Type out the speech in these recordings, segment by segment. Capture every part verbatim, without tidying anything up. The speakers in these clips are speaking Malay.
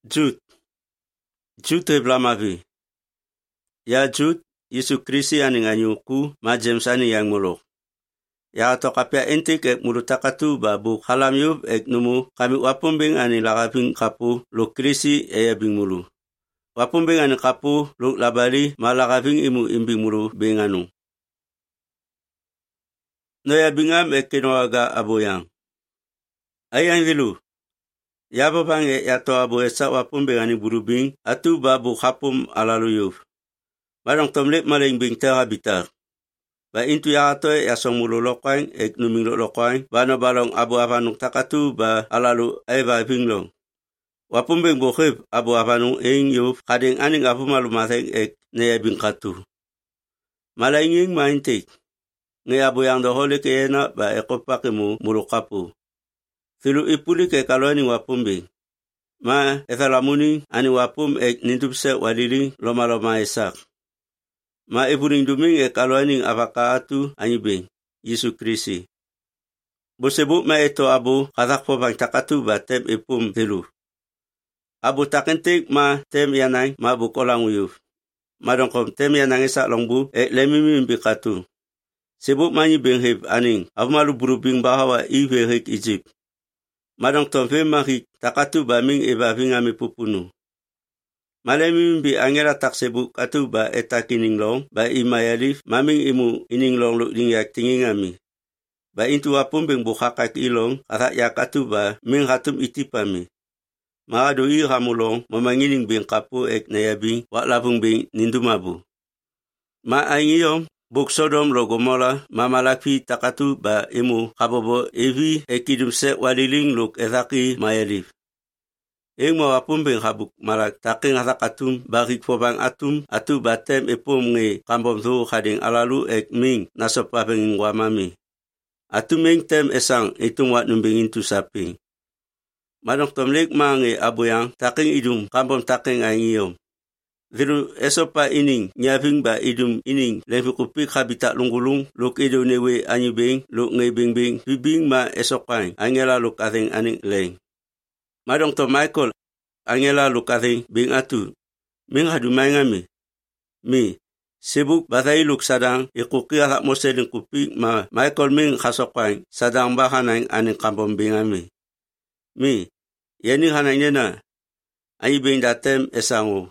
Jud. Jud heblamavi. Ya Jud, Yesu Kristi aning anyuku, ma James ani yang mulok. Ya ato kapya entik ek mulutakatu babu halam yub ek numu kami wapumbing ani lakabing kapu lo Kristi eya bing mulu. Wapumbing ani kapu lo labali malakabing imu imbing mulu binganu. Noya bingam ek kinoaga aboyang. Ayang vilu. Yaba bange yato abo esa wapum bengani burubing atu babu khapum alaluyuf. Barang tomlek maling bing tera bitar. Ba intu yato yasong mulu lokwain ek numing lokwain bana balong abo avanung takatu ba alalu eba binglong. Wapum beng bokhib abo avanung ing yuf kading aning apu malu maseng ek nea bing katu. Malainging maintik. Nge abo yang dohole ke ena ba ekopakemu mulu kapu. Filu ipuli ke kaloni wapumbi. Ma ethalamuni ani wapum ek nintupse walili loma loma esak. Ma ipuring duming e kaloni avakaatu anibing, Yesu Kristi. Bosebuk ma eto abu kathakpo bang takatu ba tem ipum filu. Abu takentik ma tem yanang ma bukolang uyuf. Madongkom tem yanang esak longbu ek lemimim bikatu. Sebuk manyi benghib aning avmalu burubing bahawa iwe hek Egypt. Madong tomfe mahik takatu ba ming eba vingami pupunu. Malemi bi angela taksebuk atu ba etakining long ba imayalif maming imu ining long lu dingyak tingingami. Ba intu wapum beng bukhakak ilong katak yakatu ba ming hatum itipami. Maado i hamulong mamangining beng kapu ek nayabing wak labung beng nindumabu. Ma aingiyom Buk Sodom lo Gomora mamalaki takatu ba imu kabobo evi ekidum se waliling luk ethaki mayalif. Ing mawapumbing habuk malak taking hatakatum bakik pobang atum atu batem epom nge kambom thu khading alalu ek ming nasopapeng wamami. Atu ming tem esang itung wat numbingin tu saping. Manok tomlik mange abuyang taking idum kambom taking aingiyom. Viru esopa ining nyaving ba idum ining lefukupik habitat lungulung luk idu newe anyubing luk ngebing bing bibing ma esokang angela luk ating aning leng. Madong to Michael angela luk ating bing atu ming hadumay ngami. Mi sibuk batay luk sadang ikuki alak moseling kupik ma Michael ming kasokang sadang bahanang aning kampong bingami. Mi yani hanang nena ayibing datem esangu.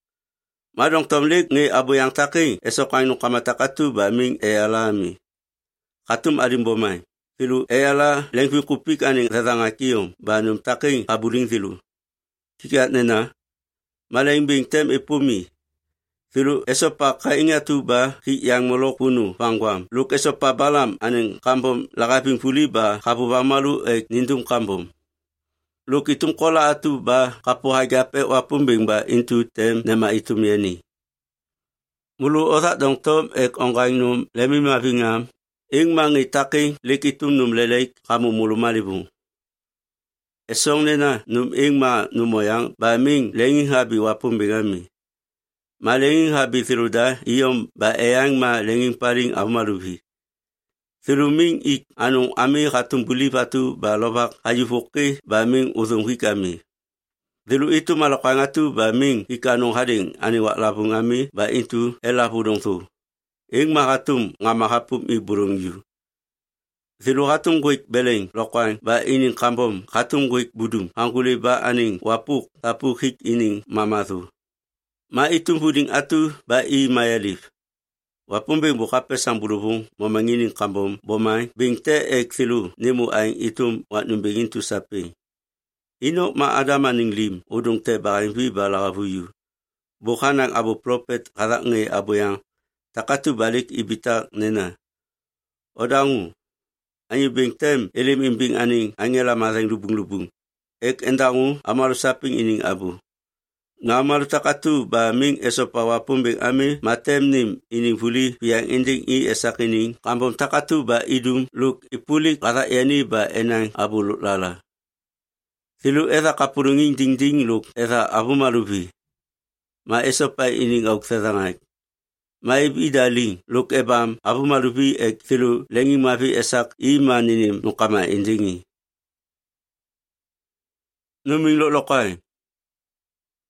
Madong tomlik nge abu yang taking esok ainu kamatakatu ba ming ealami. Katum adimbomay. Filu eala lengfi kupik aning tatangakiyom ba num taking aburing filu. Kikiat nena. Malaing bing tem ipumi. Filu esopa kaingatu ba ki yang molok punu pangwam. Luk esopa balam aning kampom lakaping puli ba kapubamalu ek nindum kampom. Luk itung kola atu ba kapu hagape wapumbing ba intu tem nema itum yeni. Mulu otak dong tom ek ongaing num lemi mavingam, ing mangi taking lik itum num lelek kamu mulu malibung. Esong nena num ing ma numoyang ba ming lenging habi wapumbingami. Ma lenging habi thiruda iyom ba eyang ma lenging paring avumalubi. Thiruming ik anong ami katung bulipatu ba lobak hayufuki ba ming uzunghi kami. Thiru itu malakangatu ba ming ikanong hading ani wak labung ami ba itu elapudong tu. Ing makatum ngamakapum iburung yu. Thiru katung guik beleng lokwang ba ining kampom katung guik budum hangkuli ba aning wapuk tapu hik ining mamatu. Ma itung huding atu ba i mayalif. Wapumbing bukape sang burubung mamangining kambom bomay bingte ek thilu nimu aing itum wat numbingin tu saping. Ino ma adama ning lim udung te bakaing vi balakavuyu. Bukhanang abu prophet karak nge abu yang takatu balik ibita nena. Odangu, anyu bingtem elim imbing aning angela masang lubung-lubung. Ek endangu amalu saping ining abu. Ngamalu takatu ba ming esopa wapumbing ame matem nim ining puli piang inding i esak ining kampom takatu ba idum luk ipuli kata yani ba enang abu luk lala. Tilu eza kapurunging ding ding luk eza abu malubi. Ma esopa ining auk sesangak. Ma ibidaling luk ebam abu malubi ek tilu lengi mafi esak i maninim nukama indingi. Numing luk lokay.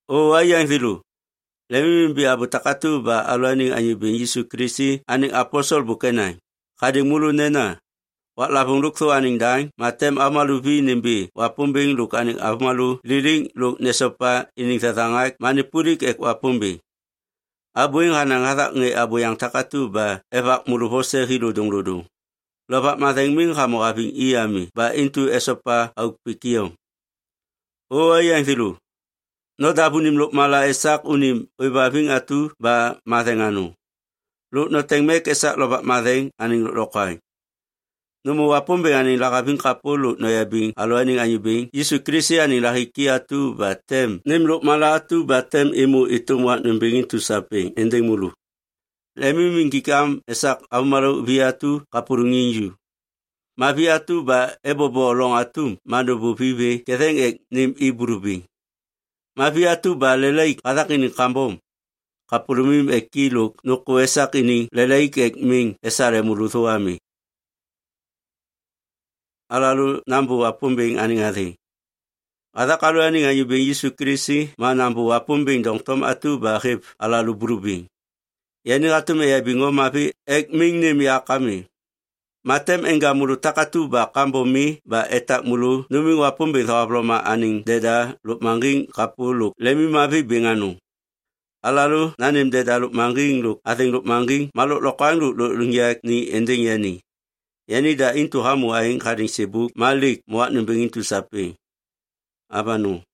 O ayang filu. Lemi bi abu takatu ba alwani anyu bin Yesu Kristi aning apostol bukenai. Kading mulu nena. Wak labung lukso aning dang, matem amalu vi nimbi, wapumbing luk aning amalu liling luk nesopa ining tatangak manipurik ek wapumbing. Abuing hanang hatak nge abu yang takatu ba evak mulu hose hiludung ludung. Lopak mateng ming kamo abing iami ba intu esopa auk pikiyong. O ayang filu. No dabunim luk mala esak unim uibabing atu ba mateng anu. Luk no tengmek esak lopak mateng aning luk lokay. Numu wapumbing aning lakabing kapulu no yabing alo aning anyubing Yesu Kristi aning lahiki atu batem nimluk mala atu batem imu itumwak numbingin tu saping endeng mulu. Lemi mingkikam esak amalo biatu kapurunginju. Mabiatu ba ebobo long atum manubu bibe keteng ek nim iburubing. Mabiatu ba lelai katak ini kambom. Kapurumim ek kiluk nuku esak ini lelai ek ming esare mulu tuami. Alalu nambu wapumbing aning ati. Ada kalu aning anyubing Yesu Kristi ma nambu wapumbing dong tom atu bahib alalu burubing. Yani atu me yabingo mapi ek ming nim ya kami. Matem engga mulu takatu ba kambo mi ba etak mulu numing wapumbing tawabloma aning deda lup manging kapuluk lemi mapi binganu. Alalu nanim deda lup manging luk ating lup manging maluk lokang luk luk lungyak ni ending yani. Yani da intu hamu aing kading sibuk malik muat numbing intu sapi. Abanu.